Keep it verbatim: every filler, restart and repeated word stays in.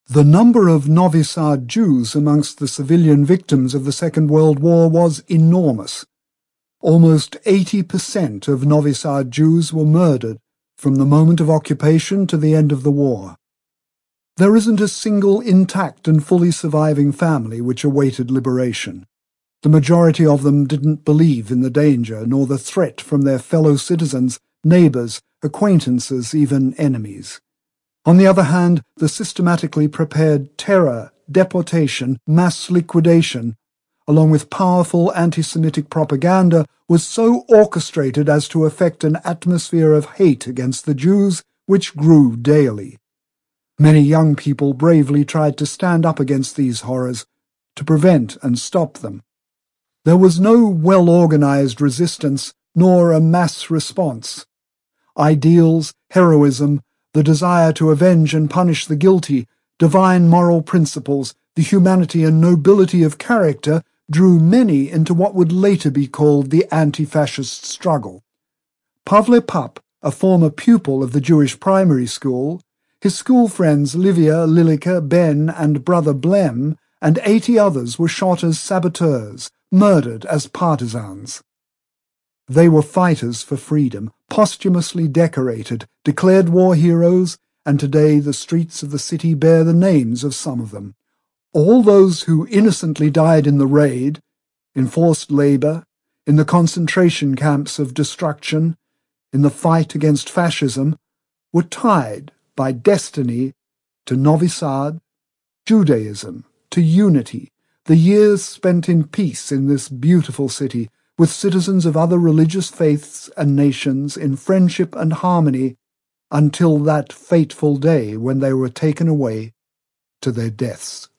The number of Novi Sad Jews amongst the civilian victims of the Second World War was enormous. Almost eighty percent of Novi Sad Jews were murdered from the moment of occupation to the end of the war. There isn't a single intact and fully surviving family which awaited liberation. The majority of them didn't believe in the danger nor the threat from their fellow citizens, neighbours, acquaintances, even enemies. On the other hand, the systematically prepared terror, deportation, mass liquidation, along with powerful anti-Semitic propaganda, was so orchestrated as to effect an atmosphere of hate against the Jews which grew daily. Many young people bravely tried to stand up against these horrors, to prevent and stop them. There was no well-organized resistance, nor a mass response. Ideals, heroism, the desire to avenge and punish the guilty, divine moral principles, the humanity and nobility of character drew many into what would later be called the anti-fascist struggle. Pavle Papp, a former pupil of the Jewish primary school, his school friends Livia, Lilika, Ben, and brother Blem, and eighty others were shot as saboteurs, murdered as partisans. They were fighters for freedom, posthumously decorated, declared war heroes, and today the streets of the city bear the names of some of them. All those who innocently died in the raid, in forced labour, in the concentration camps of destruction, in the fight against fascism, were tied by destiny to Novi Sad, Judaism, to unity, the years spent in peace in this beautiful city, with citizens of other religious faiths and nations in friendship and harmony, until that fateful day when they were taken away to their deaths.